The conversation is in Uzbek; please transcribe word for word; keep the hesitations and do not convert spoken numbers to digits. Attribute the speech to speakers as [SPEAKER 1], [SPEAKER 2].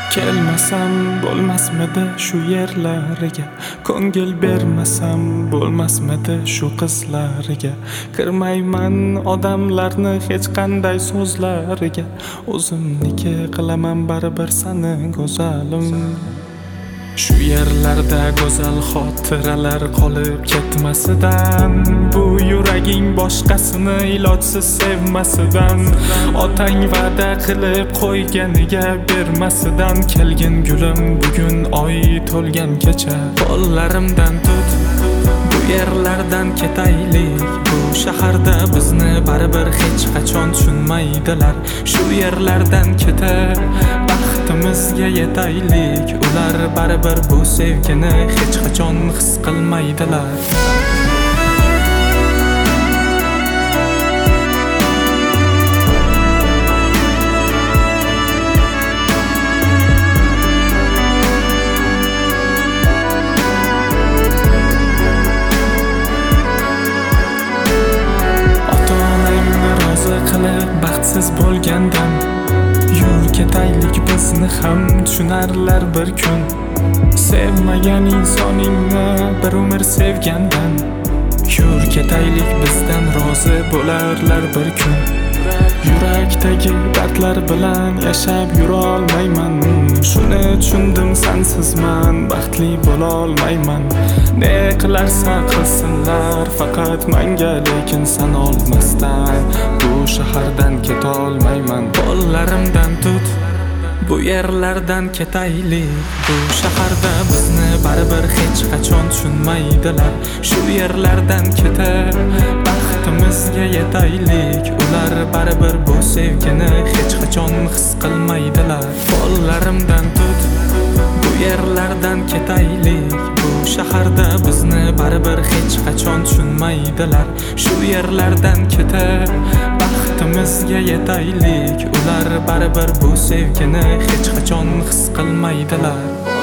[SPEAKER 1] Kelmasam bo'lmasmidi shu yerlariga, ko'ngil bermasam bo'lmasmidi shu qizlariga. Kirmayman odamlarni hech qanday so'zlariga, o'zimniki qilaman baribir sani go'zalim. Shu yerlarda go'zal xotiralar qolib ketmasidan, bu yuraging boshqasini ilojsiz sevmasidan, otang va'da qilib qo'yganiga bermasidan, kelgin gulim bugun oy to'lgan kecha, qo'llarimdan tut bu yerlardan ketaylik. Bu shaharda bizni baribir hech qachon tushunmaydilar. Shu yerlardan ketib baxtimizga yetaylik. Ular baribir bu sevgini hech qachon his qilmaydilar. Qilib baxtsiz bo'lgandan, yur ketaylik bizni ham tushunarlar bir kun. Sevmagan insoningni bir umr sevgandan, yur ketaylik bizdan rozi bo'larlar bir kun. Yurakdagi dardlar bilan yashab yura olmayman, shuni tushundim sensizman baxtli bo'la olmayman. Ne qilarsa qilsinlar faqat menga, lekin sen olmasdan bu shahardan keta olmayman. Qo'llarimdan tut bu yerlardan ketaylik. Bu shaharda bizni baribir hech qachon tushunmaydilar. Shu yerlardan ketib baxtimizga yetaylik. Ular baribir bu sevgini hech qachon his qilmaydilar. Qo'llarimdan tut bu yerlardan ketaylik. Bu shaharda bizni baribir hech qachon tushunmaydilar. Shu yerlardan ketib baxtimizga yetaylik. Ular baribir bu sevgini hech qachon his qilmaydilar.